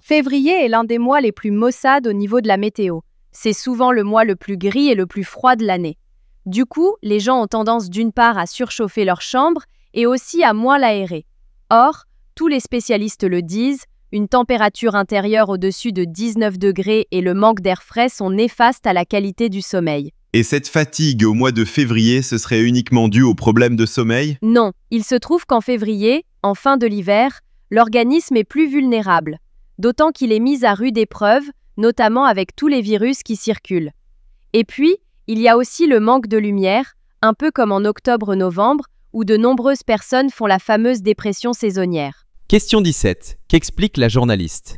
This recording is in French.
Février est l'un des mois les plus maussades au niveau de la météo. C'est souvent le mois le plus gris et le plus froid de l'année. Du coup, les gens ont tendance d'une part à surchauffer leur chambre et aussi à moins l'aérer. Or, tous les spécialistes le disent, une température intérieure au-dessus de 19 degrés et le manque d'air frais sont néfastes à la qualité du sommeil. Et cette fatigue au mois de février, ce serait uniquement dû au problème de sommeil? Non, il se trouve qu'en février, en fin de l'hiver, l'organisme est plus vulnérable, d'autant qu'il est mis à rude épreuve, notamment avec tous les virus qui circulent. Et puis, il y a aussi le manque de lumière, un peu comme en octobre-novembre, où de nombreuses personnes font la fameuse dépression saisonnière. Question 17. Qu'explique la journaliste?